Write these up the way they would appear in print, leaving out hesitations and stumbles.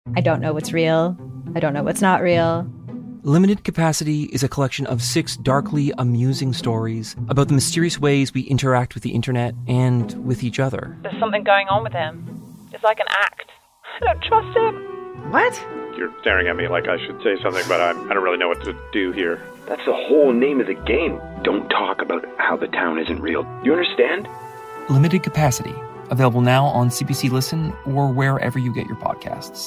I don't know what's real. I don't know what's not real. Limited Capacity is a collection of 6 darkly amusing stories about the mysterious ways we interact with the internet and with each other. There's something going on with him. It's like an act. I don't trust him. What? You're staring at me like I should say something, but I don't really know what to do here. That's the whole name of the game. Don't talk about how the town isn't real. You understand? Limited Capacity. Available now on CBC Listen or wherever you get your podcasts.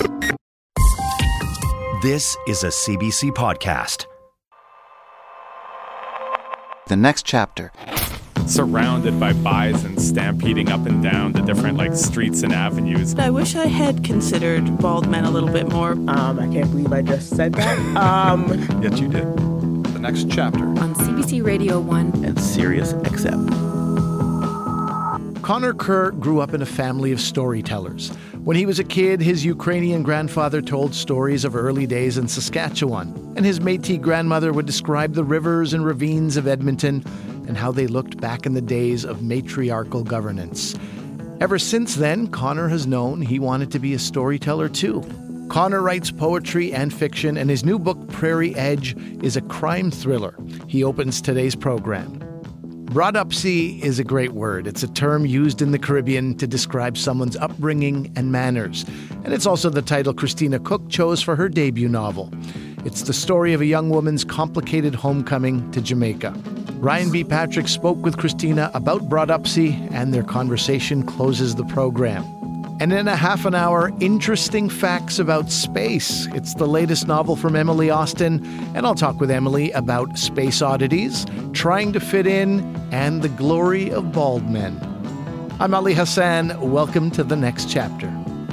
This is a CBC podcast. The next chapter. Surrounded by bison stampeding up and down the different streets and avenues. I wish I had considered bald men a little bit more. I can't believe I just said that. Yet you did. The next chapter. On CBC Radio 1 and Sirius XM. Connor Kerr grew up in a family of storytellers. When he was a kid, his Ukrainian grandfather told stories of early days in Saskatchewan, and his Métis grandmother would describe the rivers and ravines of Edmonton and how they looked back in the days of matriarchal governance. Ever since then, Connor has known he wanted to be a storyteller too. Connor writes poetry and fiction, and his new book, Prairie Edge, is a crime thriller. He opens today's program. Brodupsy is a great word. It's a term used in the Caribbean to describe someone's upbringing and manners. And it's also the title Christina Cook chose for her debut novel. It's the story of a young woman's complicated homecoming to Jamaica. Ryan B. Patrick spoke with Christina about Brodupsy, and their conversation closes the program. And in a half an hour, interesting facts about space. It's the latest novel from Emily Austin, and I'll talk with Emily about space oddities, trying to fit in, and the glory of bald men. I'm Ali Hassan. Welcome to the next chapter.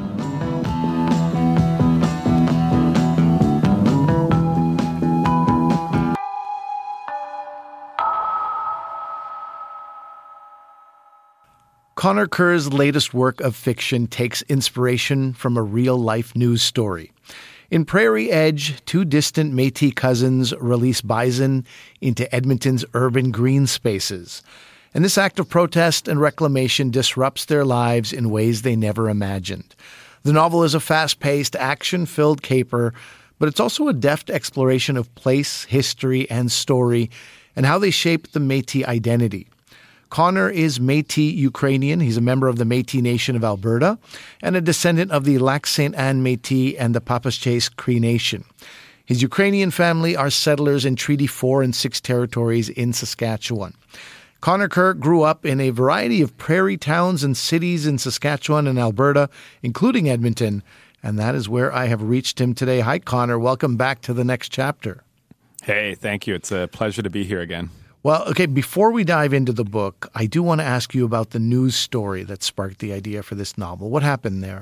Connor Kerr's latest work of fiction takes inspiration from a real-life news story. In Prairie Edge, 2 distant Métis cousins release bison into Edmonton's urban green spaces. And this act of protest and reclamation disrupts their lives in ways they never imagined. The novel is a fast-paced, action-filled caper, but it's also a deft exploration of place, history, and story, and how they shape the Métis identity. Connor is Métis Ukrainian. He's a member of the Métis Nation of Alberta and a descendant of the Lac Ste. Anne Métis and the Papaschase Cree Nation. His Ukrainian family are settlers in Treaty 4 and 6 territories in Saskatchewan. Connor Kerr grew up in a variety of prairie towns and cities in Saskatchewan and Alberta, including Edmonton, and that is where I have reached him today. Hi, Connor. Welcome back to the next chapter. Hey, thank you. It's a pleasure to be here again. Well, okay, before we dive into the book, I do want to ask you about the news story that sparked the idea for this novel. What happened there?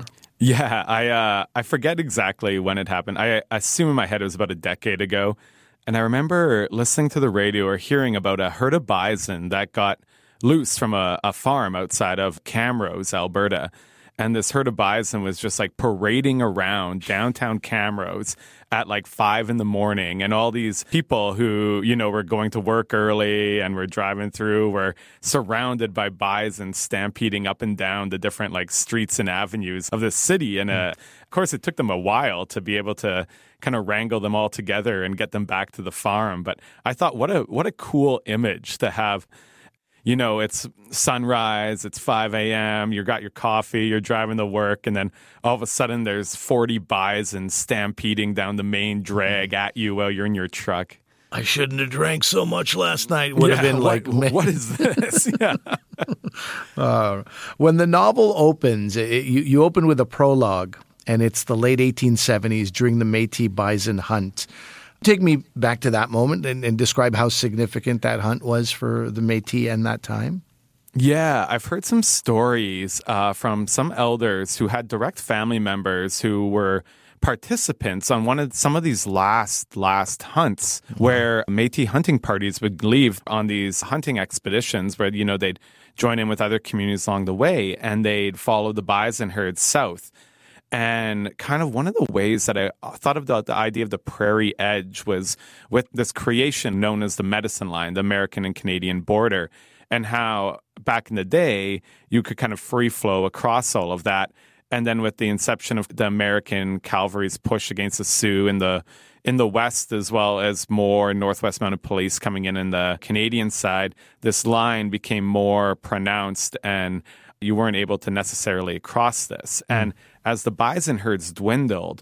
Yeah, I forget exactly when it happened. I assume in my head it was about a decade ago. And I remember listening to the radio or hearing about a herd of bison that got loose from a farm outside of Camrose, Alberta. And this herd of bison was just parading around downtown Camrose at 5 a.m. And all these people who, were going to work early and were driving through were surrounded by bison stampeding up and down the different streets and avenues of the city. And of course, it took them a while to be able to kind of wrangle them all together and get them back to the farm. But I thought, what a cool image to have. It's sunrise, it's 5 a.m., you got your coffee, you're driving to work, and then all of a sudden there's 40 bison stampeding down the main drag at you while you're in your truck. I shouldn't have drank so much last night. Would have been what is this? Yeah. When the novel opens, you open with a prologue, and it's the late 1870s during the Métis bison hunt. Take me back to that moment and describe how significant that hunt was for the Métis in that time. Yeah, I've heard some stories from some elders who had direct family members who were participants on some of these last hunts where Métis hunting parties would leave on these hunting expeditions where, they'd join in with other communities along the way and they'd follow the bison herds south. And kind of one of the ways that I thought about the idea of the Prairie Edge was with this creation known as the Medicine Line, the American and Canadian border, and how back in the day you could kind of free flow across all of that And then with the inception of the American cavalry's push against the Sioux in the West, as well as more Northwest Mounted Police coming in the Canadian side, this line became more pronounced and you weren't able to necessarily cross this. And as the bison herds dwindled,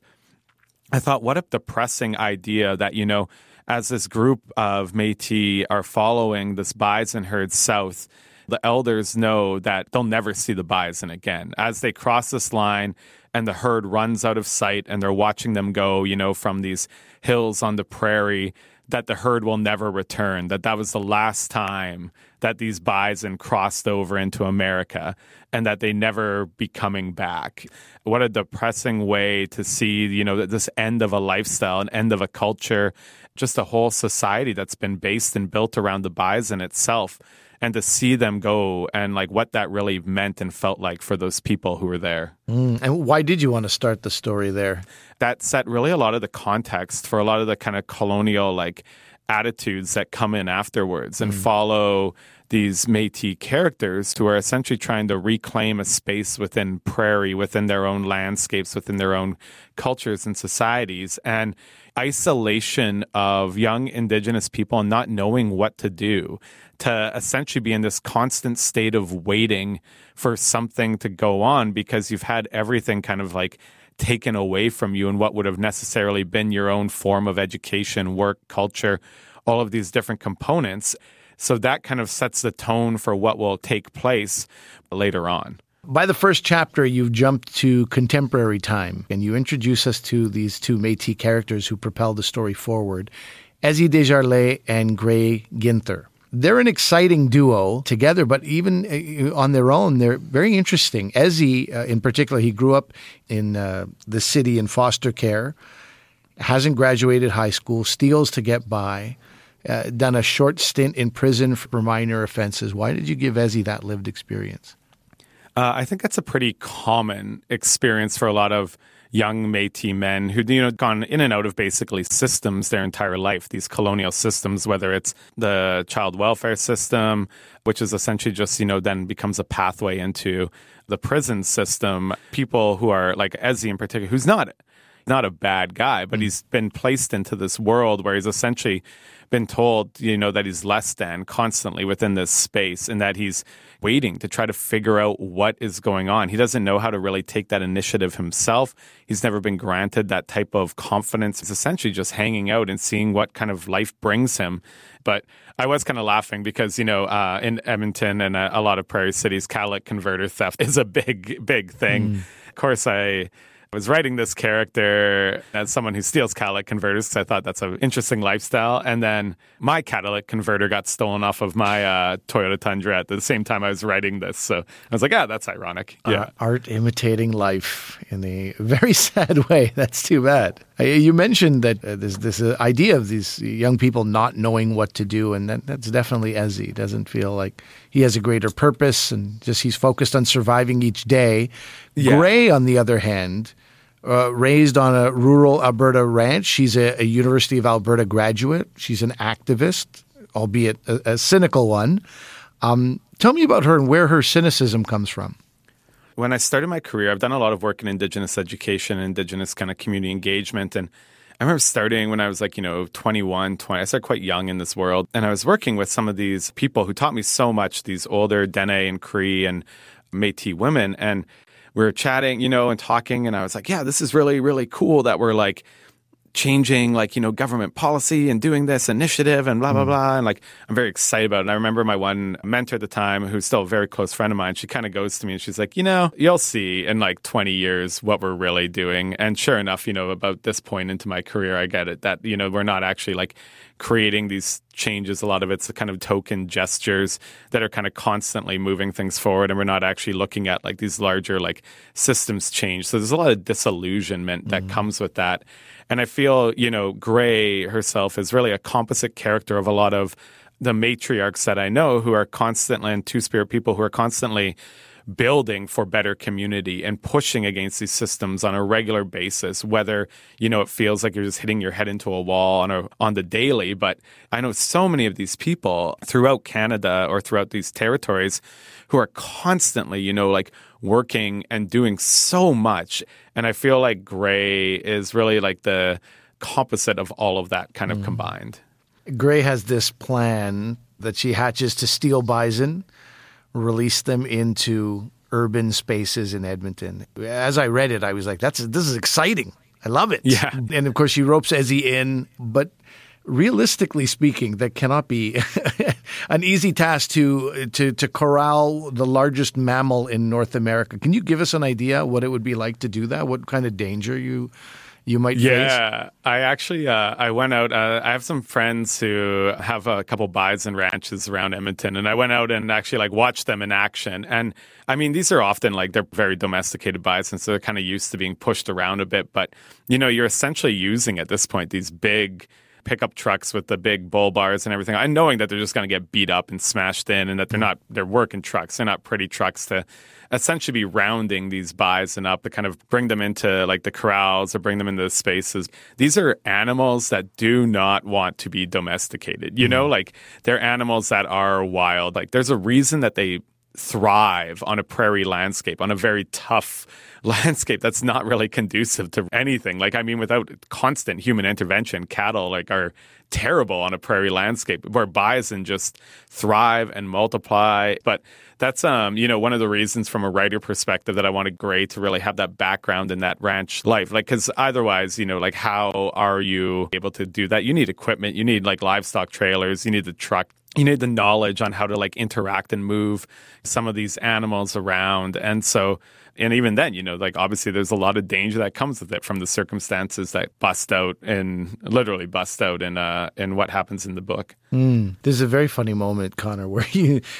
I thought, what a depressing idea that, as this group of Métis are following this bison herd south, the elders know that they'll never see the bison again. As they cross this line and the herd runs out of sight and they're watching them go, from these hills on the prairie, that the herd will never return, that was the last time that these bison crossed over into America and that they never be coming back. What a depressing way to see, this end of a lifestyle, an end of a culture, just a whole society that's been based and built around the bison itself. And to see them go and like what that really meant and felt like for those people who were there. And why did you want to start the story there? That set really a lot of the context for a lot of the kind of colonial attitudes that come in afterwards and follow these Métis characters who are essentially trying to reclaim a space within prairie, within their own landscapes, within their own cultures and societies. And isolation of young Indigenous people and not knowing what to do, to essentially be in this constant state of waiting for something to go on because you've had everything kind of taken away from you and what would have necessarily been your own form of education, work, culture, all of these different components. So that kind of sets the tone for what will take place later on. By the first chapter, you've jumped to contemporary time, and you introduce us to these two Métis characters who propel the story forward, Ezzy Desjarlais and Gray Ginther. They're an exciting duo together, but even on their own, they're very interesting. Ezzy, in particular, he grew up in the city in foster care, hasn't graduated high school, steals to get by, done a short stint in prison for minor offenses. Why did you give Ezzy that lived experience? I think that's a pretty common experience for a lot of young Métis men who, gone in and out of basically systems their entire life, these colonial systems, whether it's the child welfare system, which is essentially just, then becomes a pathway into the prison system. People who are like Ezzy in particular, who's not a bad guy, but he's been placed into this world where he's essentially been told, that he's less than constantly within this space and that he's waiting to try to figure out what is going on. He doesn't know how to really take that initiative himself. He's never been granted that type of confidence. It's essentially just hanging out and seeing what kind of life brings him. But I was kind of laughing because, in Edmonton and a lot of prairie cities, catalytic converter theft is a big thing. Of course, I was writing this character as someone who steals catalytic converters because I thought that's an interesting lifestyle. And then my catalytic converter got stolen off of my Toyota Tundra at the same time I was writing this. So I was like, that's ironic. Yeah. Art imitating life in a very sad way. That's too bad. You mentioned that there's this idea of these young people not knowing what to do, and that's definitely Ezzy. Doesn't feel like he has a greater purpose, and just he's focused on surviving each day. Yeah. Gray, on the other hand, raised on a rural Alberta ranch. She's a University of Alberta graduate. She's an activist, albeit a cynical one. Tell me about her and where her cynicism comes from. When I started my career, I've done a lot of work in Indigenous education and Indigenous kind of community engagement. And I remember starting when I was 21, 20. I started quite young in this world. And I was working with some of these people who taught me so much, these older Dene and Cree and Métis women. And we were chatting, and talking. And I was like, yeah, this is really, really cool that we're changing government policy and doing this initiative and blah, blah, blah. And I'm very excited about it. And I remember my one mentor at the time, who's still a very close friend of mine, she kind of goes to me and she's like, you'll see in 20 years what we're really doing. And sure enough, about this point into my career, I get it that, we're not actually creating these changes. A lot of it's the kind of token gestures that are kind of constantly moving things forward. And we're not actually looking at these larger systems change. So there's a lot of disillusionment that comes with that. And I feel, Gray herself is really a composite character of a lot of the matriarchs that I know who are constantly, and Two-Spirit people who are constantly building for better community and pushing against these systems on a regular basis, whether, it feels like you're just hitting your head into a wall on the daily. But I know so many of these people throughout Canada or throughout these territories who are constantly, working and doing so much. And I feel like Gray is really like the composite of all of that kind of combined. Gray has this plan that she hatches to steal bison, release them into urban spaces in Edmonton. As I read it, I was like, this is exciting. I love it. Yeah. And of course, she ropes Ezzy in, but realistically speaking, that cannot be an easy task to corral the largest mammal in North America. Can you give us an idea what it would be like to do that? What kind of danger you might face? Yeah, I actually I went out. I have some friends who have a couple bison ranches around Edmonton, and I went out and actually like watched them in action. And I mean, these are often like they're very domesticated bison, so they're kind of used to being pushed around a bit. But you're essentially using at this point these big pickup trucks with the big bull bars and everything, and knowing that they're just going to get beat up and smashed in, and that they're working trucks. They're not pretty trucks to essentially be rounding these bison up to kind of bring them into like the corrals or bring them into the spaces. These are animals that do not want to be domesticated. Like they're animals that are wild. Like there's a reason that they thrive on a prairie landscape, on a very tough landscape that's not really conducive to anything. Like, I mean, without constant human intervention, cattle are terrible on a prairie landscape, where bison just thrive and multiply. But that's, one of the reasons from a writer perspective that I wanted Gray to really have that background in that ranch life. Like, because otherwise, how are you able to do that? You need equipment, you need like livestock trailers, you need the truck, you need the knowledge on how to like interact and move some of these animals around. And so, and even then, obviously there's a lot of danger that comes with it from the circumstances that literally bust out in what happens in the book. There's a very funny moment, Connor, where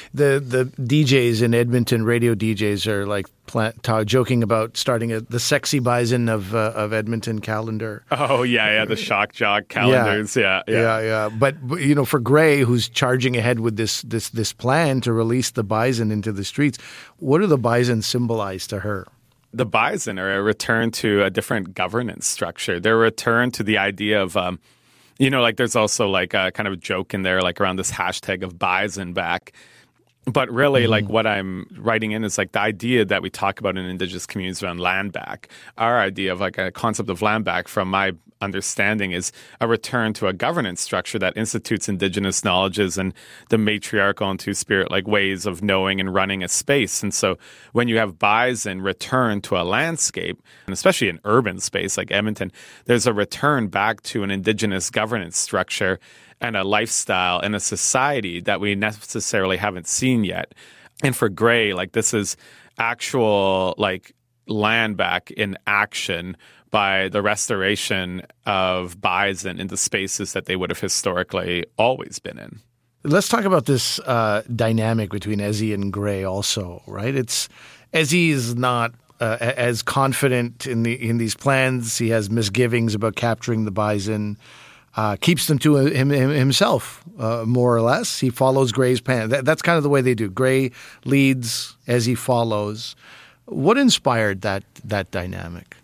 the DJs in Edmonton, radio DJs, are like joking about starting the Sexy Bison of Edmonton calendar. Oh yeah, the shock jock calendars. Yeah. But for Gray, who's charging ahead with this plan to release the bison into the streets, what do the bison symbolize to her? The bison are a return to a different governance structure. They're a return to the idea of there's also like a kind of joke in there, like around this hashtag of bison back. But really, like what I'm writing in is like the idea that we talk about in Indigenous communities around land back. Our idea of like a concept of land back, from my understanding, is a return to a governance structure that institutes Indigenous knowledges and the matriarchal and two-spirit like ways of knowing and running a space. And so when you have bison return to a landscape, and especially an urban space like Edmonton, there's a return back to an Indigenous governance structure and a lifestyle and a society that we necessarily haven't seen yet. And for Gray, like this is actual like land back in action by the restoration of bison into spaces that they would have historically always been in. Let's talk about this dynamic between Ezzy and Gray also, right? Ezzy is not as confident in these plans. He has misgivings about capturing the bison. Keeps them to himself, more or less. He follows Gray's plan. That's kind of the way they do. Gray leads as he follows. What inspired that dynamic?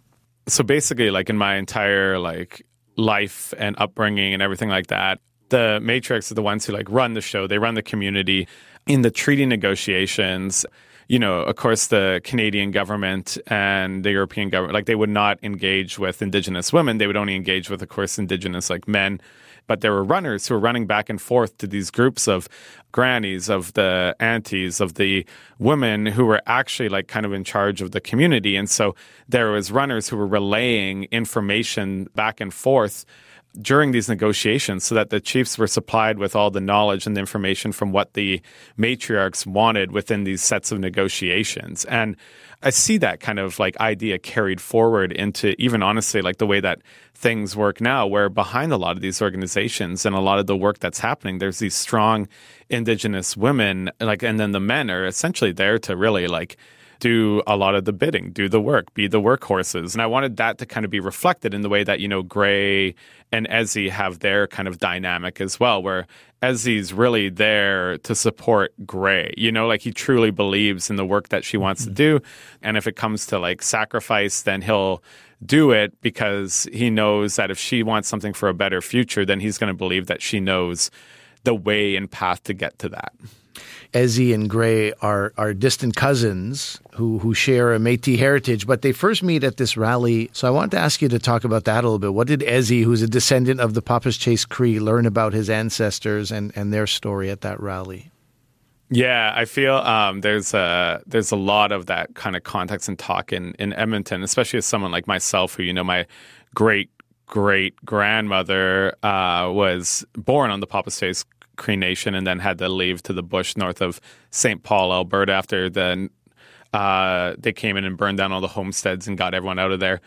So basically, like in my entire like life and upbringing and everything like that, the matriarchs are the ones who like run the show. They run the community. In the treaty negotiations, of course, the Canadian government and the European government, like they would not engage with Indigenous women. They would only engage with, of course, Indigenous like men. But there were runners who were running back and forth to these groups of grannies, of the aunties, of the women who were actually like kind of in charge of the community. And so there was runners who were relaying information back and forth during these negotiations so that the chiefs were supplied with all the knowledge and the information from what the matriarchs wanted within these sets of negotiations. And I see that kind of like idea carried forward into even honestly like the way that things work now, where behind a lot of these organizations and a lot of the work that's happening, there's these strong Indigenous women, like, and then the men are essentially there to really like do a lot of the bidding, do the work, be the workhorses. And I wanted that to kind of be reflected in the way that, Gray and Ezzy have their kind of dynamic as well, where Ezzy's really there to support Gray, like he truly believes in the work that she wants to do. And if it comes to like sacrifice, then he'll do it because he knows that if she wants something for a better future, then he's going to believe that she knows the way and path to get to that. Ezzy and Gray are distant cousins who share a Métis heritage, but they first meet at this rally. So I wanted to ask you to talk about that a little bit. What did Ezzy, who's a descendant of the Papas-Chase Cree, learn about his ancestors and their story at that rally? Yeah, I feel there's a lot of that kind of context and talk in Edmonton, especially as someone like myself who, my great-great-grandmother was born on the Papas-Chase Cree Nation and then had to leave to the bush north of St. Paul, Alberta after they came in and burned down all the homesteads and got everyone out of there.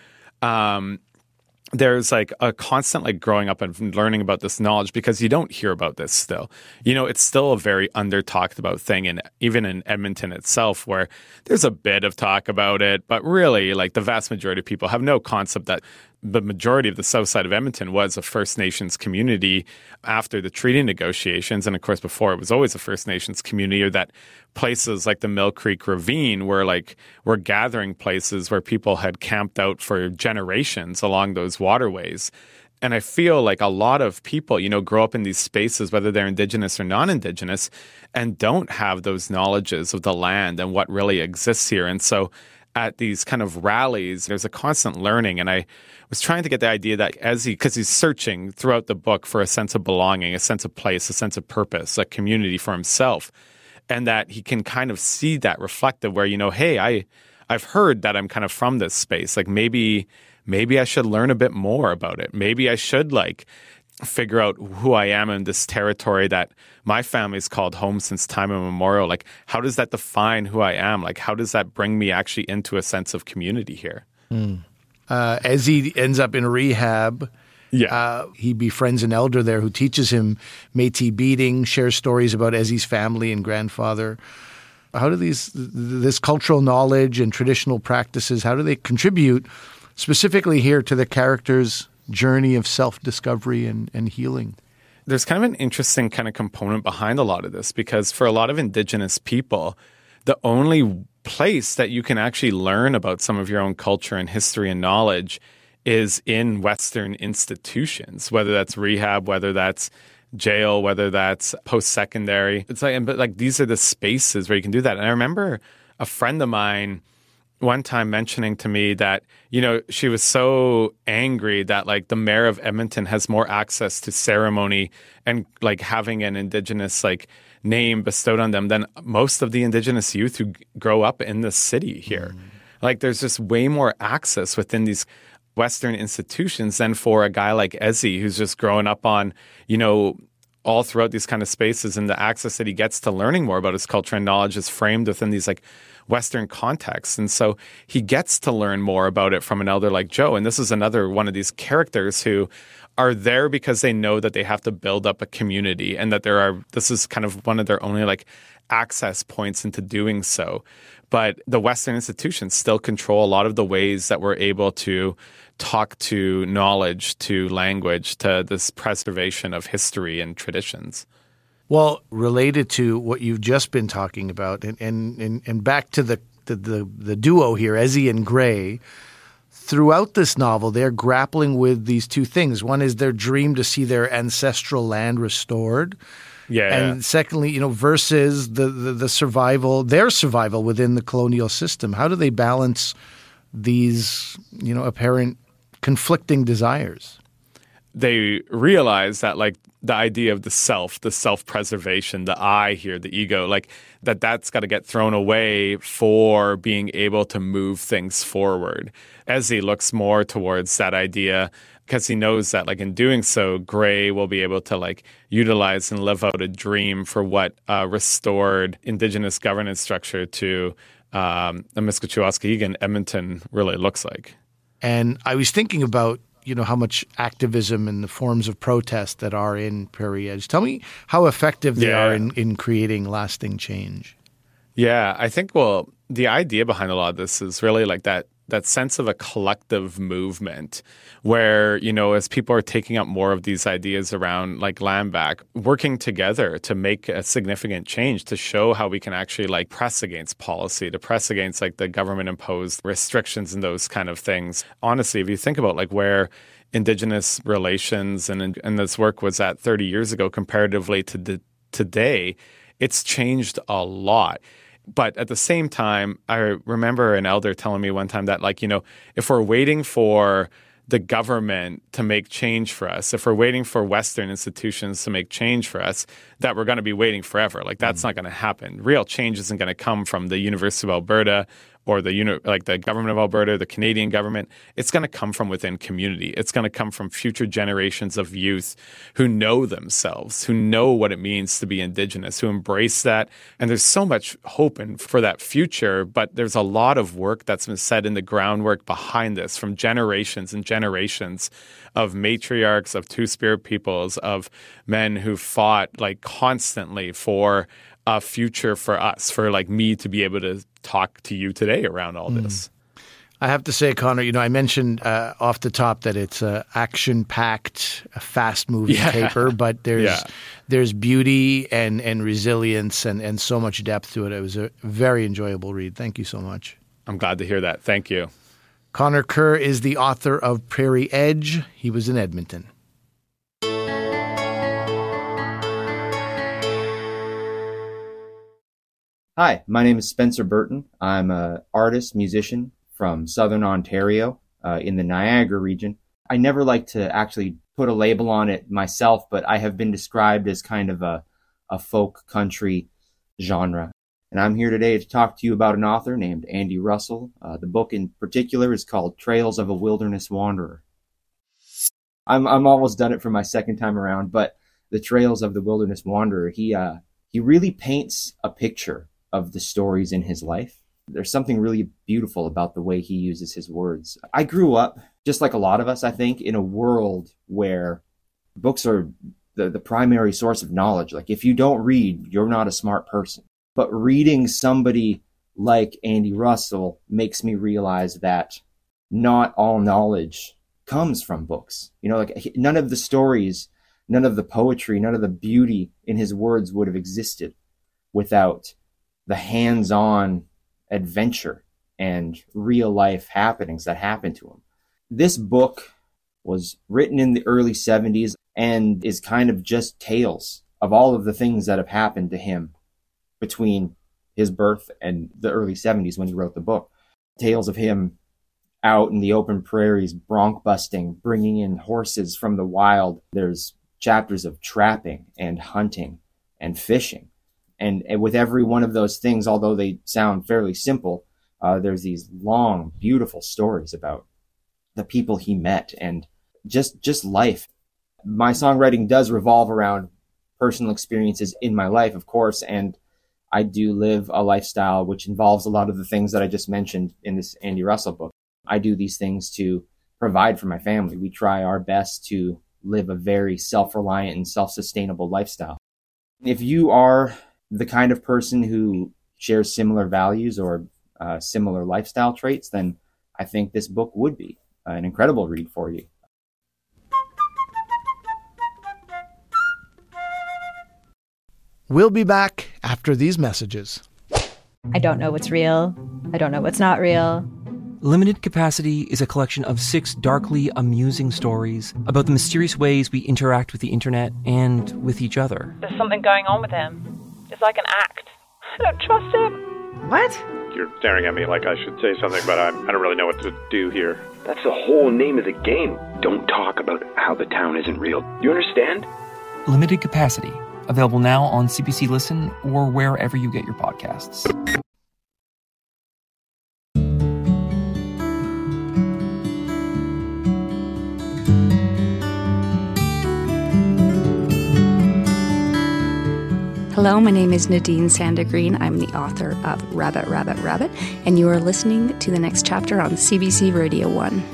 There's like a constant like growing up and learning about this knowledge because you don't hear about this still. It's still a very under talked about thing, and even in Edmonton itself, where there's a bit of talk about it, but really like the vast majority of people have no concept that the majority of the south side of Edmonton was a First Nations community after the treaty negotiations. And of course, before it was always a First Nations community, or that places like the Mill Creek Ravine were gathering places where people had camped out for generations along those waterways. And I feel like a lot of people, grow up in these spaces, whether they're Indigenous or non-Indigenous, and don't have those knowledges of the land and what really exists here. And so at these kind of rallies, there's a constant learning. And I was trying to get the idea that because he's searching throughout the book for a sense of belonging, a sense of place, a sense of purpose, a community for himself, and that he can kind of see that reflected where, hey, I've heard that I'm kind of from this space. Like maybe I should learn a bit more about it. Maybe I should figure out who I am in this territory that my family's called home since time immemorial. Like, how does that define who I am? Like, how does that bring me actually into a sense of community here? As he ends up in rehab, he befriends an elder there who teaches him Métis beading, shares stories about Ezzy's family and grandfather. How do this cultural knowledge and traditional practices, how do they contribute specifically here to the character's journey of self-discovery and healing? There's kind of an interesting kind of component behind a lot of this, because for a lot of Indigenous people, the only place that you can actually learn about some of your own culture and history and knowledge is in Western institutions, whether that's rehab, whether that's jail, whether that's post-secondary. But these are the spaces where you can do that. And I remember a friend of mine one time mentioning to me that, she was so angry that the mayor of Edmonton has more access to ceremony and having an Indigenous name bestowed on them than most of the Indigenous youth who grow up in the city here. There's just way more access within these Western institutions than for a guy like Ezzy, who's just growing up on, all throughout these kind of spaces, and the access that he gets to learning more about his culture and knowledge is framed within these Western contexts. And so he gets to learn more about it from an elder like Joe. And this is another one of these characters who are there because they know that they have to build up a community, and that this is kind of one of their only access points into doing so. But the Western institutions still control a lot of the ways that we're able to talk to knowledge, to language, to this preservation of history and traditions. Well, related to what you've just been talking about, and back to the duo here, Ezzy and Gray, throughout this novel, they're grappling with these two things. One is their dream to see their ancestral land restored. And secondly, versus the survival, their survival within the colonial system. How do they balance these, apparent conflicting desires? They realize that the idea of the self-preservation, the I here, the ego, that's got to get thrown away for being able to move things forward. Ezzy looks more towards that idea because he knows that in doing so, Gray will be able to utilize and live out a dream for what restored Indigenous governance structure to the Miskatchewan Edmonton really looks like. And I was thinking about how much activism and the forms of protest that are in Prairie Edge. Tell me how effective they are in creating lasting change. Yeah, I think, the idea behind a lot of this is really that that sense of a collective movement where, you know, as people are taking up more of these ideas around like land back, working together to make a significant change, to show how we can actually like press against policy, to press against like the government imposed restrictions and those kind of things. Honestly, if you think about like where Indigenous relations and this work was at 30 years ago comparatively to today, it's changed a lot. But at the same time, I remember an elder telling me one time that, like, you know, if we're waiting for the government to make change for us, if we're waiting for Western institutions to make change for us, that we're going to be waiting forever. Like, that's not going to happen. Real change isn't going to come from the University of Alberta or the government of Alberta, the Canadian government. It's going to come from within community. It's going to come from future generations of youth who know themselves, who know what it means to be Indigenous, who embrace that. And there's so much hope for that future, but there's a lot of work that's been set in the groundwork behind this from generations and generations of matriarchs, of Two-Spirit peoples, of men who fought like constantly for a future for us, for like me to be able to talk to you today around all this. I have to say, Connor, you know, I mentioned off the top that it's a action-packed, fast-moving paper, but there's beauty and resilience and so much depth to it. It was a very enjoyable read. Thank you so much. I'm glad to hear that. Thank you. Connor Kerr is the author of Prairie Edge. He was in Edmonton. Hi, my name is Spencer Burton. I'm an artist, musician from Southern Ontario in the Niagara region. I never like to actually put a label on it myself, but I have been described as kind of a folk country genre. And I'm here today to talk to you about an author named Andy Russell. The book in particular is called Trails of a Wilderness Wanderer. I'm almost done it for my second time around, but the Trails of the Wilderness Wanderer, he really paints a picture of the stories in his life. There's something really beautiful about the way he uses his words. I grew up, just like a lot of us, I think, in a world where books are the primary source of knowledge. Like, if you don't read, you're not a smart person. But reading somebody like Andy Russell makes me realize that not all knowledge comes from books. You know, like, none of the stories, none of the poetry, none of the beauty in his words would have existed without the hands-on adventure and real-life happenings that happened to him. This book was written in the early 70s and is kind of just tales of all of the things that have happened to him between his birth and the early 70s when he wrote the book. Tales of him out in the open prairies, bronc busting, bringing in horses from the wild. There's chapters of trapping and hunting and fishing. And with every one of those things, although they sound fairly simple, there's these long, beautiful stories about the people he met and just life. My songwriting does revolve around personal experiences in my life, of course, and I do live a lifestyle which involves a lot of the things that I just mentioned in this Andy Russell book. I do these things to provide for my family. We try our best to live a very self-reliant and self-sustainable lifestyle. If you are the kind of person who shares similar values or similar lifestyle traits, then I think this book would be an incredible read for you. We'll be back after these messages. I don't know what's real. I don't know what's not real. Limited Capacity is a collection of 6 darkly amusing stories about the mysterious ways we interact with the internet and with each other. There's something going on with him. It's like an act. I don't trust him. What? You're staring at me like I should say something, but I don't really know what to do here. That's the whole name of the game. Don't talk about how the town isn't real. You understand? Limited Capacity. Available now on CBC Listen or wherever you get your podcasts. Hello, my name is Nadine Sandagreen. I'm the author of Rabbit, Rabbit, Rabbit, and you are listening to the next chapter on CBC Radio 1.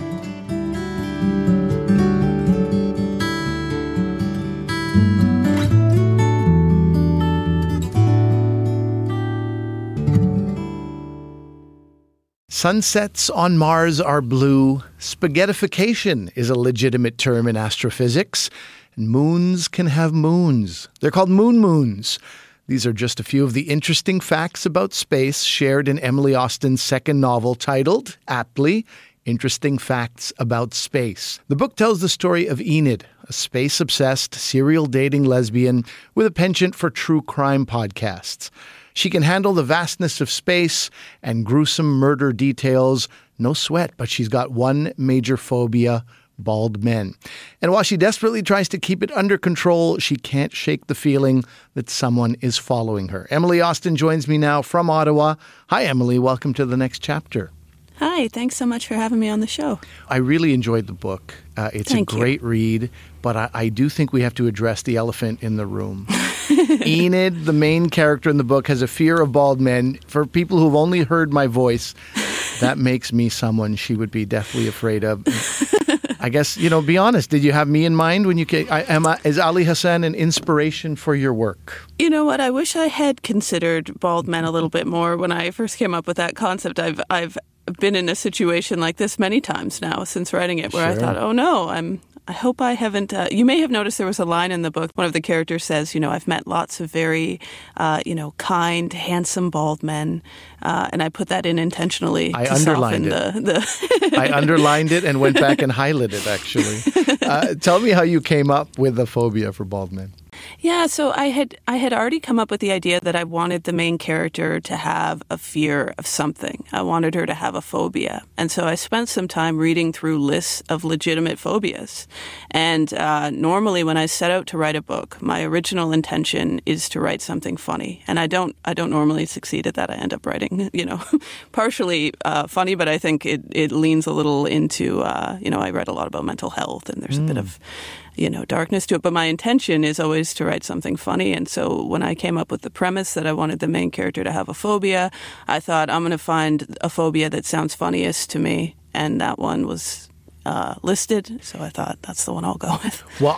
Sunsets on Mars are blue. Spaghettification is a legitimate term in astrophysics. And moons can have moons. They're called moons. These are just a few of the interesting facts about space shared in Emily Austin's second novel titled, aptly, Interesting Facts About Space. The book tells the story of Enid, a space-obsessed, serial-dating lesbian with a penchant for true crime podcasts. She can handle the vastness of space and gruesome murder details. No sweat, but she's got one major phobia: bald men. And while she desperately tries to keep it under control, she can't shake the feeling that someone is following her. Emily Austin joins me now from Ottawa. Hi, Emily. Welcome to the next chapter. Hi, thanks so much for having me on the show. I really enjoyed the book. It's a great read, but I do think we have to address the elephant in the room. Enid, the main character in the book, has a fear of bald men. For people who've only heard my voice, that makes me someone she would be deathly afraid of. I guess, be honest. Did you have me in mind when you came? Is Ali Hassan an inspiration for your work? You know what? I wish I had considered bald men a little bit more when I first came up with that concept. I've been in a situation like this many times now since writing it, where I thought, oh no, I hope I haven't. You may have noticed there was a line in the book. One of the characters says, I've met lots of very, kind, handsome, bald men. And I put that in intentionally to underlined soften it. I underlined it and went back and highlighted it, actually. Tell me how you came up with a phobia for bald men. Yeah, so I had already come up with the idea that I wanted the main character to have a fear of something. I wanted her to have a phobia. And so I spent some time reading through lists of legitimate phobias. And normally when I set out to write a book, my original intention is to write something funny. And I don't normally succeed at that. I end up writing, partially funny, but I think it leans a little into, I read a lot about mental health, and there's a bit of darkness to it. But my intention is always to write something funny. And so when I came up with the premise that I wanted the main character to have a phobia, I thought, I'm going to find a phobia that sounds funniest to me. And that one was listed. So I thought, that's the one I'll go with. Well,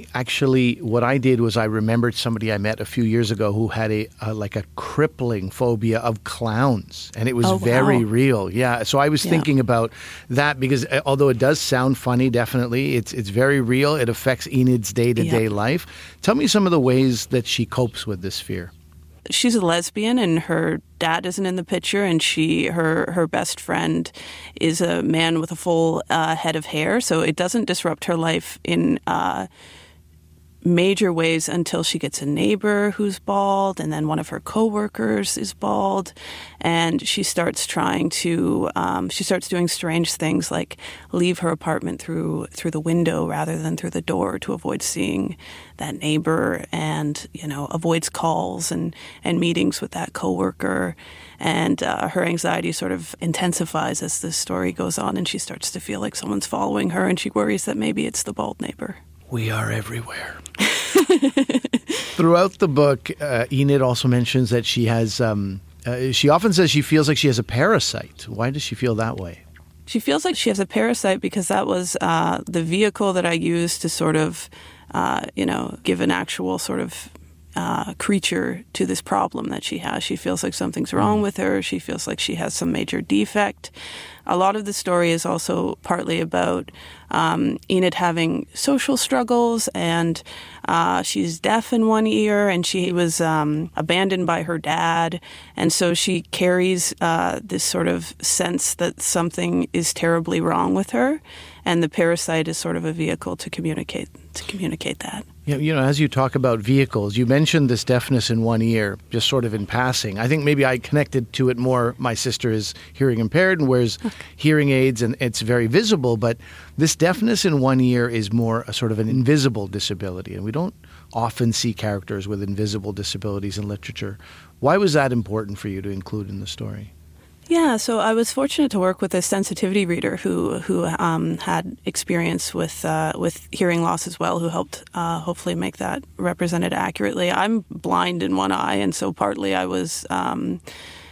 what I did was I remembered somebody I met a few years ago who had a crippling phobia of clowns. And it was very real. Yeah. So I was thinking about that because although it does sound funny, definitely, it's very real. It affects Enid's day-to-day life. Tell me some of the ways that she copes with this fear. She's a lesbian, and her dad isn't in the picture, and her best friend is a man with a full head of hair, so it doesn't disrupt her life in major ways until she gets a neighbor who's bald, and then one of her coworkers is bald, and she starts doing strange things like leave her apartment through the window rather than through the door to avoid seeing that neighbor, and avoids calls and meetings with that coworker, and her anxiety sort of intensifies as the story goes on, and she starts to feel like someone's following her, and she worries that maybe it's the bald neighbor. We are everywhere. Throughout the book, Enid also mentions that she has, she often says she feels like she has a parasite. Why does she feel that way? She feels like she has a parasite because that was the vehicle that I used to sort of, give an actual sort of creature to this problem that she has. She feels like something's wrong with her. She feels like she has some major defect. A lot of the story is also partly about Enid having social struggles, and she's deaf in one ear, and she was abandoned by her dad, and so she carries this sort of sense that something is terribly wrong with her, and the parasite is sort of a vehicle to communicate that. Yeah, as you talk about vehicles, you mentioned this deafness in one ear, just sort of in passing. I think maybe I connected to it more. My sister is hearing impaired and wears hearing aids, and it's very visible. But this deafness in one ear is more a sort of an invisible disability, and we don't often see characters with invisible disabilities in literature. Why was that important for you to include in the story? Yeah, so I was fortunate to work with a sensitivity reader who had experience with hearing loss as well, who helped hopefully make that represented accurately. I'm blind in one eye, and so partly I was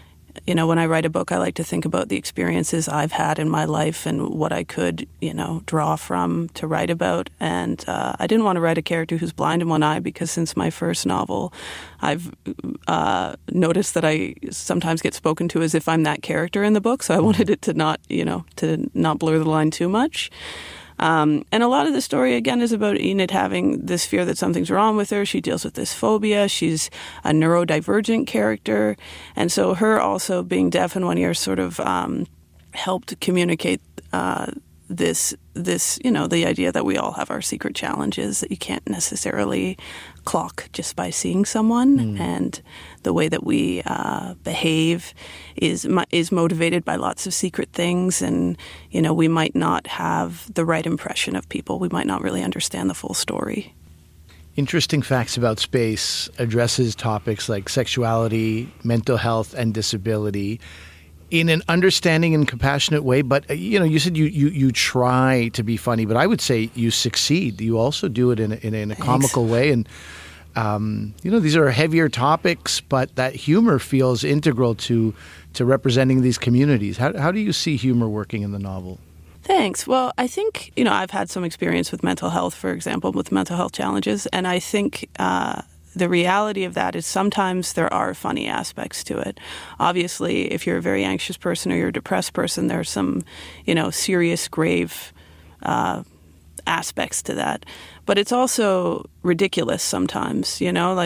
when I write a book, I like to think about the experiences I've had in my life and what I could, draw from to write about. And I didn't want to write a character who's blind in one eye because since my first novel, I've noticed that I sometimes get spoken to as if I'm that character in the book. So I wanted it to not blur the line too much. And a lot of the story, again, is about Enid having this fear that something's wrong with her. She deals with this phobia. She's a neurodivergent character. And so her also being deaf in one ear sort of helped communicate this, the idea that we all have our secret challenges that you can't necessarily clock just by seeing someone. And the way that we behave is motivated by lots of secret things. And, we might not have the right impression of people. We might not really understand the full story. Interesting Facts About Space addresses topics like sexuality, mental health, and disability in an understanding and compassionate way. But, you said you try to be funny, but I would say you succeed. You also do it in a comical way. And, these are heavier topics, but that humor feels integral to representing these communities. How do you see humor working in the novel? Thanks. Well, I think, I've had some experience with mental health, for example, with mental health challenges. And I think the reality of that is sometimes there are funny aspects to it. Obviously, if you're a very anxious person or you're a depressed person, there are some, serious, grave aspects to that. But it's also ridiculous sometimes,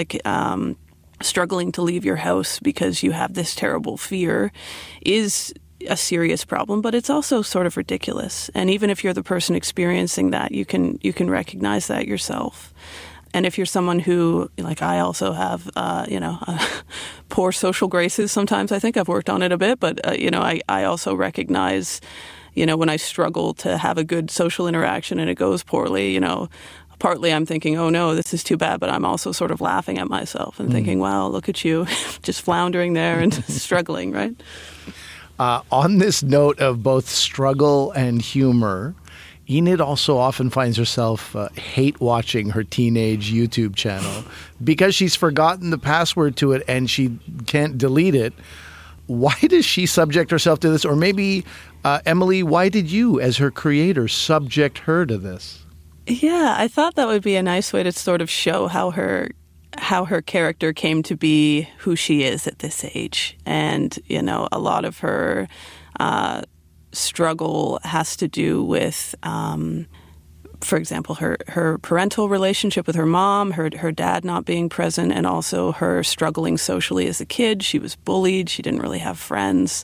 struggling to leave your house because you have this terrible fear is a serious problem, but it's also sort of ridiculous. And even if you're the person experiencing that, you can recognize that yourself. And if you're someone who, like I also have, poor social graces sometimes, I think I've worked on it a bit, but, I also recognize, when I struggle to have a good social interaction and it goes poorly, partly I'm thinking, oh no, this is too bad, but I'm also sort of laughing at myself and thinking, wow, look at you, just floundering there and struggling, right? On this note of both struggle and humor, Enid also often finds herself hate watching her teenage YouTube channel because she's forgotten the password to it and she can't delete it. Why does she subject herself to this? Or maybe, Emily, why did you, as her creator, subject her to this? Yeah, I thought that would be a nice way to sort of show how her character came to be who she is at this age. And, a lot of her struggle has to do with, for example, her parental relationship with her mom, her dad not being present, and also her struggling socially as a kid. She was bullied. She didn't really have friends.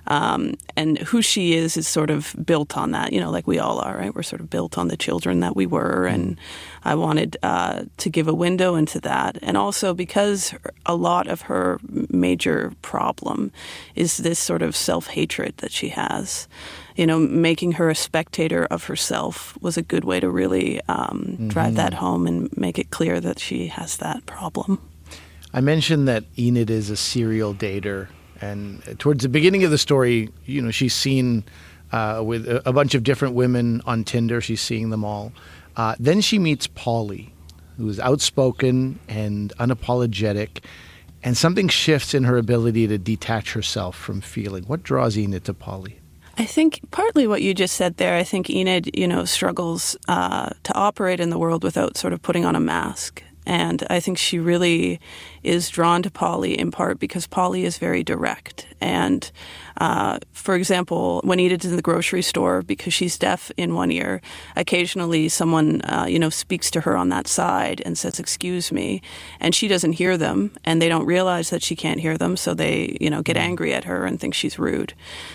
And who she is sort of built on that, like we all are, right? We're sort of built on the children that we were. And I wanted to give a window into that. And also because a lot of her major problem is this sort of self-hatred that she has. Making her a spectator of herself was a good way to really drive that home and make it clear that she has that problem. I mentioned that Enid is a serial dater. And towards the beginning of the story, she's seen with a bunch of different women on Tinder. She's seeing them all. Then she meets Polly, who is outspoken and unapologetic. And something shifts in her ability to detach herself from feeling. What draws Enid to Polly? I think partly what you just said there. I think Enid, struggles to operate in the world without sort of putting on a mask. And I think she really is drawn to Polly in part because Polly is very direct. And, for example, when Enid's in the grocery store, because she's deaf in one ear, occasionally someone, speaks to her on that side and says, "Excuse me," and she doesn't hear them, and they don't realize that she can't hear them, so they, get angry at her and think she's rude.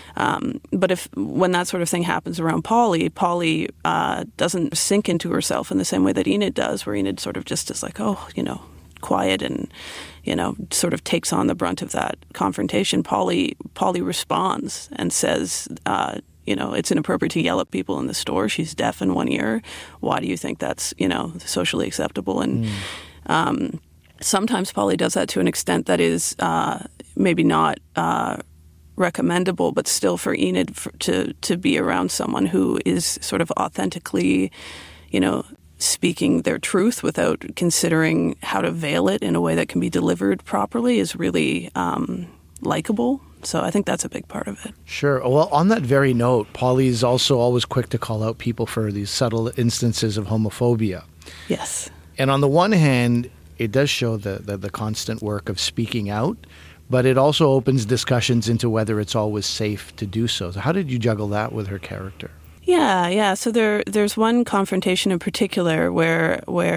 But when that sort of thing happens around Polly doesn't sink into herself in the same way that Enid does, where Enid sort of just is like, oh, quiet and, sort of takes on the brunt of that confrontation. Polly responds and says, it's inappropriate to yell at people in the store. She's deaf in one ear. Why do you think that's, socially acceptable? And sometimes Polly does that to an extent that is maybe not recommendable, but still for Enid to be around someone who is sort of authentically, speaking their truth without considering how to veil it in a way that can be delivered properly is really likable. So I think that's a big part of it. Sure. Well, on that very note, Polly is also always quick to call out people for these subtle instances of homophobia. Yes. And on the one hand, it does show the constant work of speaking out, but it also opens discussions into whether it's always safe to do so. So how did you juggle that with her character? Yeah. So there's one confrontation in particular where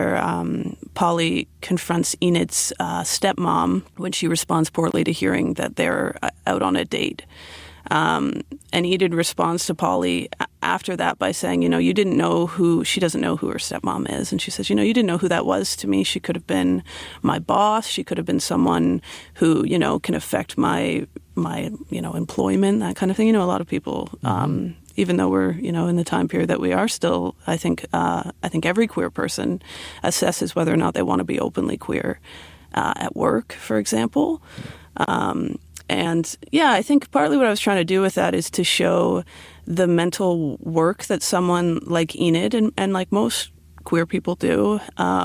Polly confronts Enid's stepmom when she responds poorly to hearing that they're out on a date. And Enid responds to Polly after that by saying, you didn't know she doesn't know who her stepmom is. And she says, you didn't know who that was to me. She could have been my boss. She could have been someone who, can affect my employment, that kind of thing. A lot of people, even though we're, in the time period that we are still, I think every queer person assesses whether or not they want to be openly queer at work, for example. And yeah, I think partly what I was trying to do with that is to show the mental work that someone like Enid and like most queer people do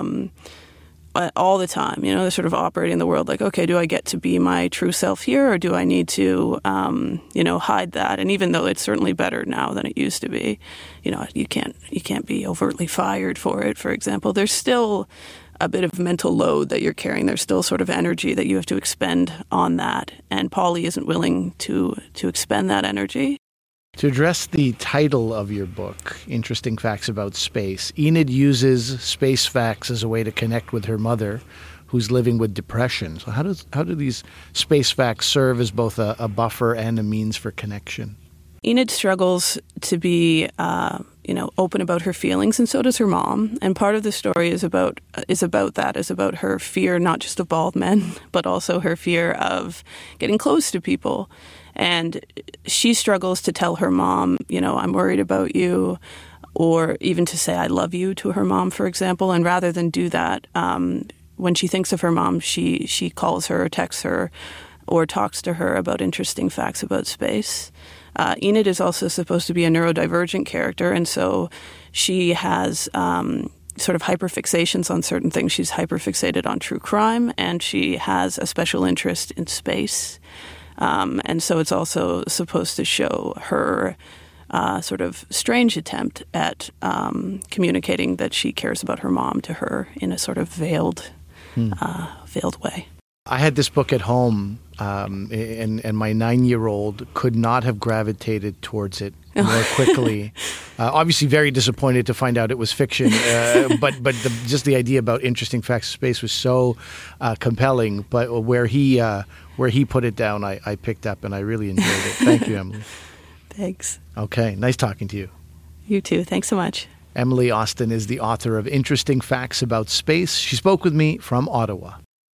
all the time. They're sort of operating in the world like, okay, do I get to be my true self here, or do I need to, hide that? And even though it's certainly better now than it used to be, you can't be overtly fired for it, for example. There's still a bit of mental load that you're carrying. There's still sort of energy that you have to expend on that. And Polly isn't willing to expend that energy. To address the title of your book, Interesting Facts About Space, Enid uses space facts as a way to connect with her mother, who's living with depression. So how do these space facts serve as both a buffer and a means for connection? Enid struggles to be open about her feelings, and so does her mom. And part of the story is about her fear, not just of bald men, but also her fear of getting close to people. And she struggles to tell her mom, I'm worried about you, or even to say I love you to her mom, for example. And rather than do that, when she thinks of her mom, she calls her or texts her or talks to her about interesting facts about space. Enid is also supposed to be a neurodivergent character, and so she has sort of hyperfixations on certain things. She's hyperfixated on true crime, and she has a special interest in space. And so it's also supposed to show her sort of strange attempt at communicating that she cares about her mom to her in a sort of veiled way. I had this book at home, and my 9-year-old could not have gravitated towards it more quickly. Obviously, very disappointed to find out it was fiction, but just the idea about interesting facts of space was so compelling. But where he put it down, I picked up, and I really enjoyed it. Thank you, Emily. Thanks. Okay, nice talking to you. You too. Thanks so much. Emily Austin is the author of Interesting Facts About Space. She spoke with me from Ottawa.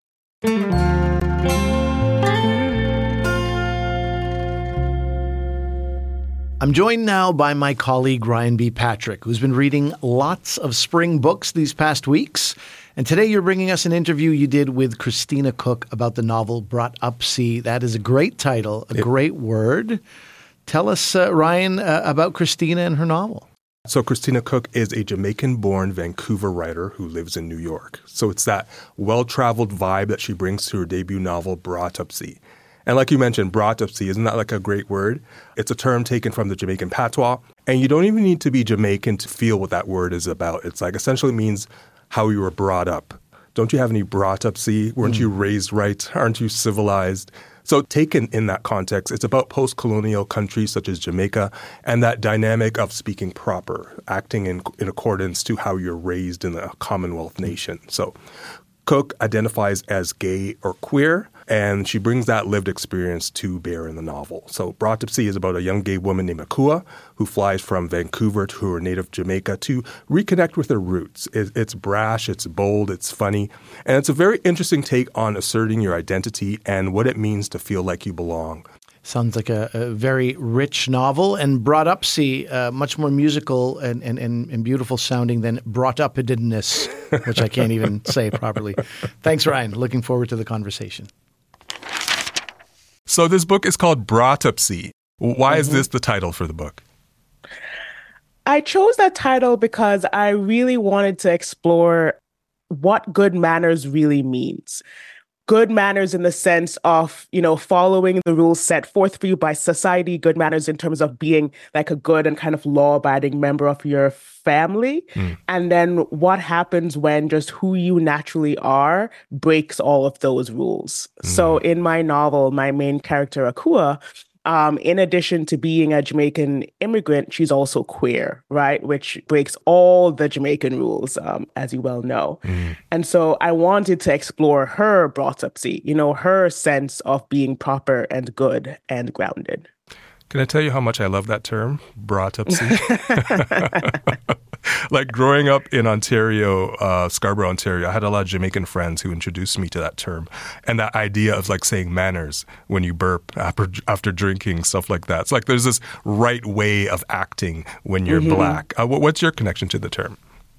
I'm joined now by my colleague Ryan B. Patrick, who's been reading lots of spring books these past weeks. And today you're bringing us an interview you did with Christina Cook about the novel Brought Upsy. That is a great title, a great word. Tell us, Ryan, about Christina and her novel. So Christina Cook is a Jamaican-born Vancouver writer who lives in New York. So it's that well-traveled vibe that she brings to her debut novel, Brought Upsy. And like you mentioned, Brought Upsy, isn't that like a great word? It's a term taken from the Jamaican patois. And you don't even need to be Jamaican to feel what that word is about. It's like essentially means how you were brought up. Don't you have any brought upsy? Weren't you raised right? Aren't you civilized? So taken in that context, it's about post-colonial countries such as Jamaica and that dynamic of speaking proper, acting in accordance to how you're raised in a Commonwealth nation. So Cook identifies as gay or queer, and she brings that lived experience to bear in the novel. So Brought Upsy is about a young gay woman named Akua who flies from Vancouver to her native Jamaica to reconnect with her roots. It's brash, it's bold, it's funny, and it's a very interesting take on asserting your identity and what it means to feel like you belong. Sounds like a very rich novel, and Brought Upsy, much more musical and beautiful sounding than Brought Upness, which I can't even say properly. Thanks, Ryan. Looking forward to the conversation. So this book is called Brought Upsy. Why is this the title for the book? I chose that title because I really wanted to explore what good manners really means. good manners in the sense of, following the rules set forth for you by society, good manners in terms of being like a good and kind of law-abiding member of your family. And then what happens when just who you naturally are breaks all of those rules. So in my novel, my main character, Akua, in addition to being a Jamaican immigrant, she's also queer, right? Which breaks all the Jamaican rules, as you well know. And so I wanted to explore her broughtupsy, her sense of being proper and good and grounded. Can I tell you how much I love that term, broughtupsy? Like growing up in Ontario, Scarborough, Ontario, I had a lot of Jamaican friends who introduced me to that term. And that idea of like saying manners when you burp after drinking, stuff like that. It's like there's this right way of acting when you're Black. What's your connection to the term?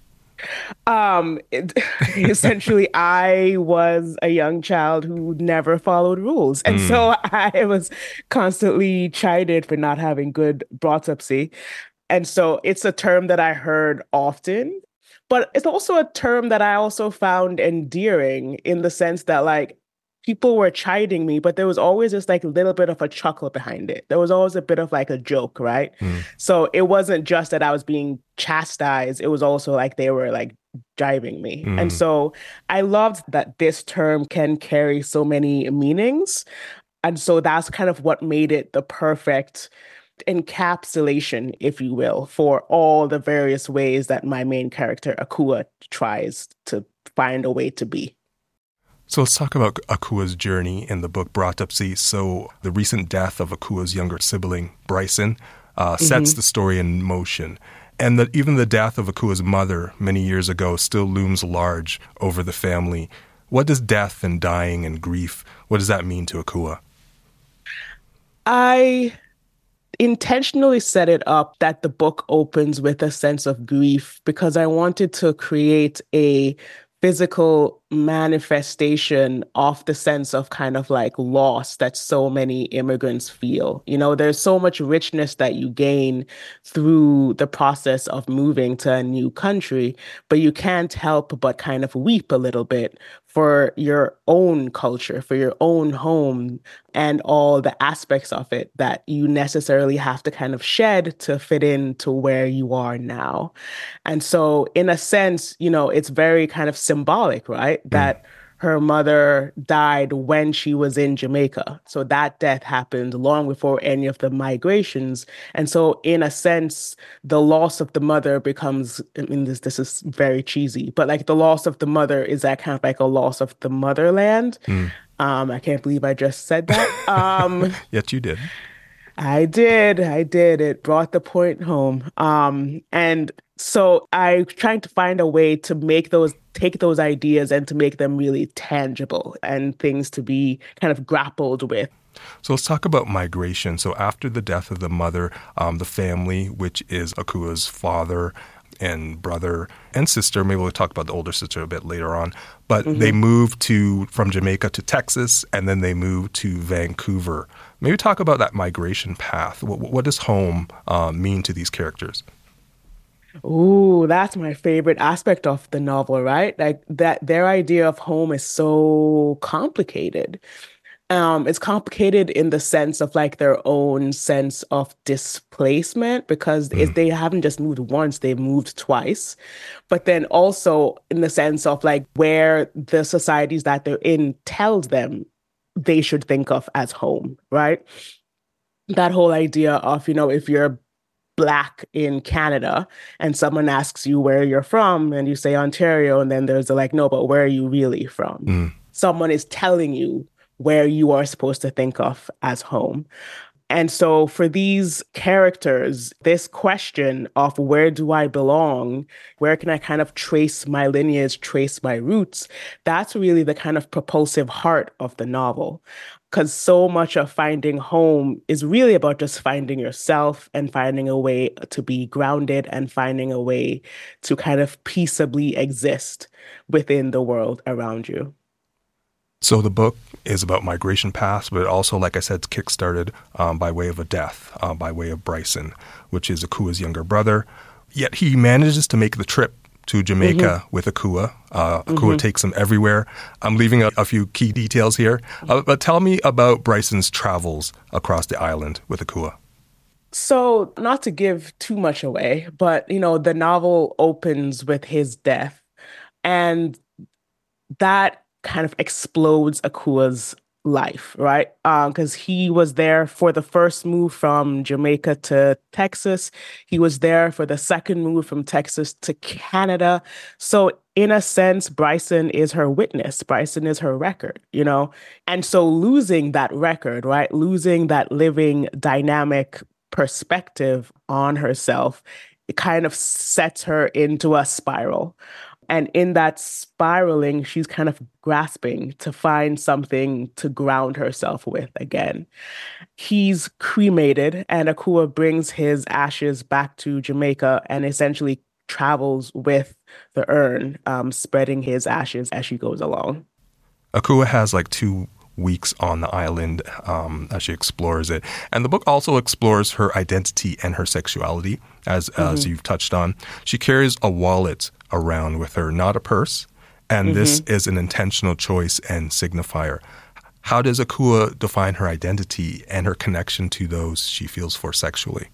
Essentially, I was a young child who never followed rules. And so I was constantly chided for not having good broughtupsy. And so it's a term that I heard often, but it's also a term that I also found endearing in the sense that like people were chiding me, but there was always just like a little bit of a chuckle behind it. There was always a bit of like a joke, right? So it wasn't just that I was being chastised. It was also like they were like jibing me. And so I loved that this term can carry so many meanings. And so that's kind of what made it the perfect encapsulation, if you will, for all the various ways that my main character, Akua, tries to find a way to be. So let's talk about Akua's journey in the book Broughtupsy. So the recent death of Akua's younger sibling, Bryson, sets the story in motion. And even the death of Akua's mother many years ago still looms large over the family. What does death and dying and grief, what does that mean to Akua? I intentionally set it up that the book opens with a sense of grief because I wanted to create a physical manifestation of the sense of kind of like loss that so many immigrants feel. There's so much richness that you gain through the process of moving to a new country, but you can't help but kind of weep a little bit for your own culture, for your own home, and all the aspects of it that you necessarily have to kind of shed to fit into where you are now. And so in a sense, it's very kind of symbolic, right? That her mother died when she was in Jamaica. So that death happened long before any of the migrations. And so in a sense, the loss of the mother becomes, this is very cheesy, but like the loss of the mother is that kind of like a loss of the motherland. I can't believe I just said that. Yet you did. I did. It brought the point home. And so I'm trying to find a way to take those ideas and to make them really tangible and things to be kind of grappled with. So let's talk about migration. So after the death of the mother, the family, which is Akua's father and brother and sister, maybe we'll talk about the older sister a bit later on, but they moved from Jamaica to Texas, and then they moved to Vancouver. Maybe talk about that migration path. What does home mean to these characters? Ooh, that's my favorite aspect of the novel, right? Like that their idea of home is so complicated. It's complicated in the sense of like their own sense of displacement because they haven't just moved once, they've moved twice. But then also in the sense of like where the societies that they're in tells them they should think of as home, right? That whole idea of, if you're Black in Canada and someone asks you where you're from and you say Ontario, and then there's no, but where are you really from? Someone is telling you where you are supposed to think of as home. And so for these characters, this question of where do I belong? Where can I kind of trace my lineage, trace my roots? That's really the kind of propulsive heart of the novel. Because so much of finding home is really about just finding yourself and finding a way to be grounded and finding a way to kind of peaceably exist within the world around you. So the book is about migration paths, but also, like I said, it's kickstarted by way of a death, by way of Bryson, which is Akua's younger brother. Yet he manages to make the trip to Jamaica with Akua. Akua takes him everywhere. I'm leaving out a few key details here. But tell me about Bryson's travels across the island with Akua. So, not to give too much away, but, the novel opens with his death. And that kind of explodes Akua's life, right? Because he was there for the first move from Jamaica to Texas. He was there for the second move from Texas to Canada. So in a sense, Bryson is her witness. Bryson is her record, And so losing that record, right? Losing that living dynamic perspective on herself, it kind of sets her into a spiral. And in that spiraling, she's kind of grasping to find something to ground herself with again. He's cremated, and Akua brings his ashes back to Jamaica and essentially travels with the urn, spreading his ashes as she goes along. Akua has 2 weeks on the island as she explores it. And the book also explores her identity and her sexuality, as you've touched on. She carries a wallet around with her, not a purse. And this is an intentional choice and signifier. How does Akua define her identity and her connection to those she feels for sexually?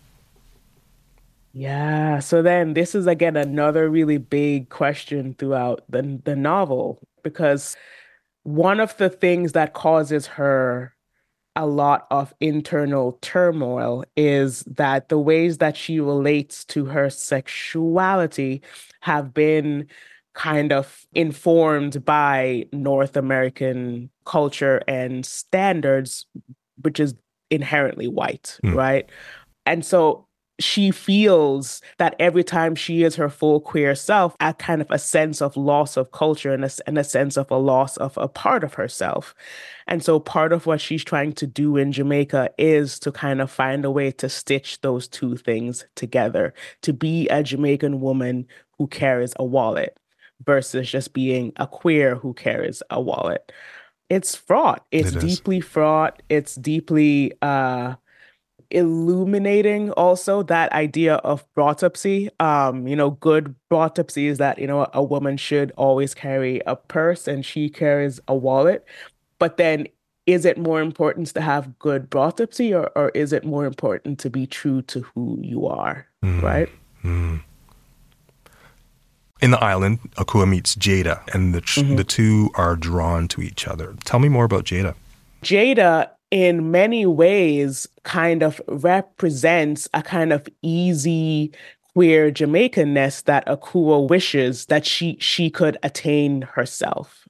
Yeah, so then this is, again, another really big question throughout the novel, because one of the things that causes her a lot of internal turmoil is that the ways that she relates to her sexuality have been kind of informed by North American culture and standards, which is inherently white, right? And so she feels that every time she is her full queer self, a kind of a sense of loss of culture and a sense of a loss of a part of herself. And so part of what she's trying to do in Jamaica is to kind of find a way to stitch those two things together, to be a Jamaican woman who carries a wallet versus just being a queer who carries a wallet. It's fraught. It's deeply fraught. It's deeply illuminating also that idea of broughtopsy. Good broughtopsy is that, a woman should always carry a purse and she carries a wallet. But then is it more important to have good broughtopsy or is it more important to be true to who you are, right? In the island, Akua meets Jada, and the two are drawn to each other. Tell me more about Jada. Jada, in many ways, kind of represents a kind of easy queer Jamaicanness that Akua wishes that she could attain herself.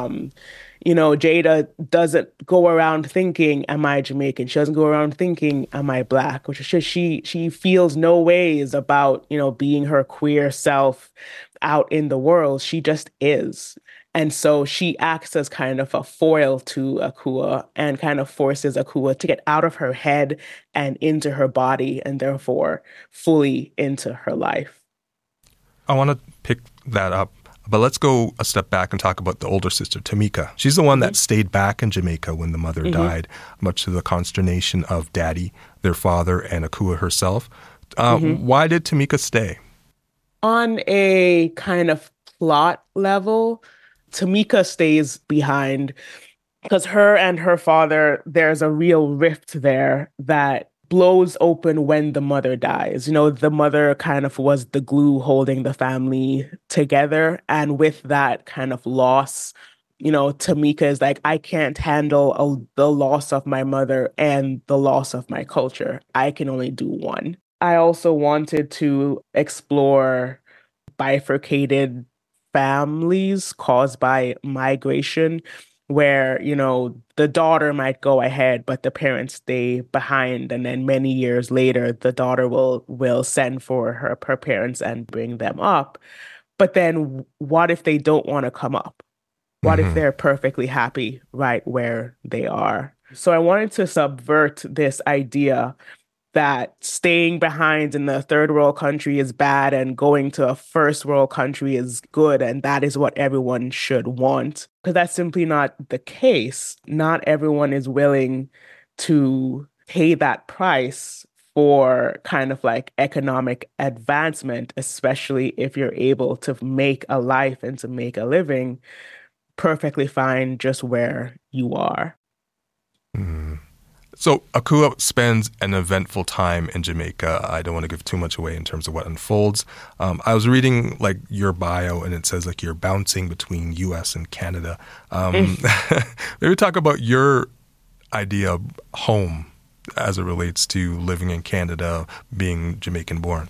Jada doesn't go around thinking, am I Jamaican? She doesn't go around thinking, am I Black? Which she feels no ways about, being her queer self out in the world. She just is. And so she acts as kind of a foil to Akua and kind of forces Akua to get out of her head and into her body and therefore fully into her life. I want to pick that up, but let's go a step back and talk about the older sister, Tamika. She's the one that stayed back in Jamaica when the mother died, much to the consternation of Daddy, their father, and Akua herself. Why did Tamika stay? On a kind of plot level, Tamika stays behind because her and her father, there's a real rift there that blows open when the mother dies. The mother kind of was the glue holding the family together. And with that kind of loss, Tamika is like, I can't handle the loss of my mother and the loss of my culture. I can only do one. I also wanted to explore bifurcated families caused by migration, where, the daughter might go ahead, but the parents stay behind. And then many years later, the daughter will send for her parents and bring them up. But then what if they don't want to come up? What if they're perfectly happy right where they are? So I wanted to subvert this idea that staying behind in the third world country is bad and going to a first world country is good, and that is what everyone should want. Because that's simply not the case. Not everyone is willing to pay that price for kind of like economic advancement, especially if you're able to make a life and to make a living perfectly fine just where you are. So Akua spends an eventful time in Jamaica. I don't want to give too much away in terms of what unfolds. I was reading like your bio, and it says like you're bouncing between U.S. and Canada. Maybe talk about your idea of home as it relates to living in Canada, being Jamaican born.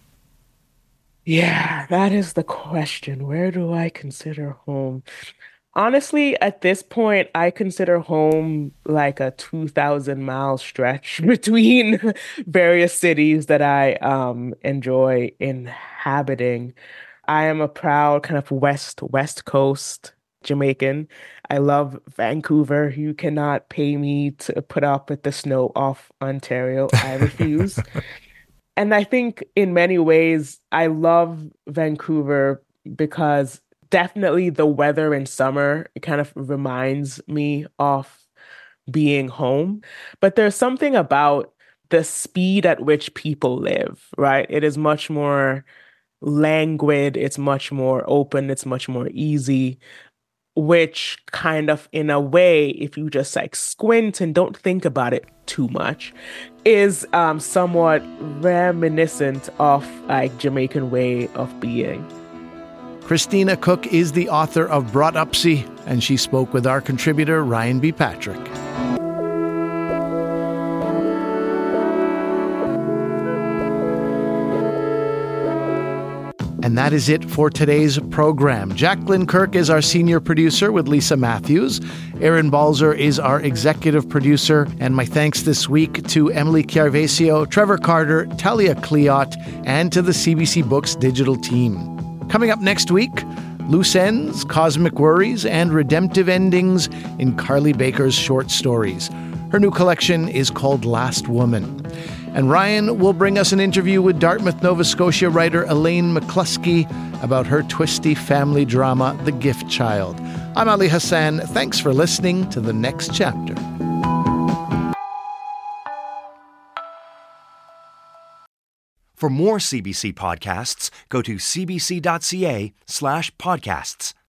Yeah, that is the question. Where do I consider home? Honestly, at this point, I consider home like a 2,000-mile stretch between various cities that I enjoy inhabiting. I am a proud kind of West Coast Jamaican. I love Vancouver. You cannot pay me to put up with the snow off Ontario. I refuse. And I think in many ways, I love Vancouver because definitely the weather in summer, it kind of reminds me of being home. But there's something about the speed at which people live, right? It is much more languid, it's much more open, it's much more easy, which kind of, in a way, if you just like squint and don't think about it too much, is somewhat reminiscent of like Jamaican way of being. Christina Cook is the author of Brought Upsy, and she spoke with our contributor, Ryan B. Patrick. And that is it for today's program. Jacqueline Kirk is our senior producer with Lisa Matthews. Aaron Balzer is our executive producer. And my thanks this week to Emily Chiarvesio, Trevor Carter, Talia Cleot, and to the CBC Books digital team. Coming up next week, loose ends, cosmic worries, and redemptive endings in Carly Baker's short stories. Her new collection is called Last Woman. And Ryan will bring us an interview with Dartmouth, Nova Scotia writer Elaine McCluskey about her twisty family drama, The Gift Child. I'm Ali Hassan. Thanks for listening to The Next Chapter. For more CBC podcasts, go to cbc.ca/podcasts.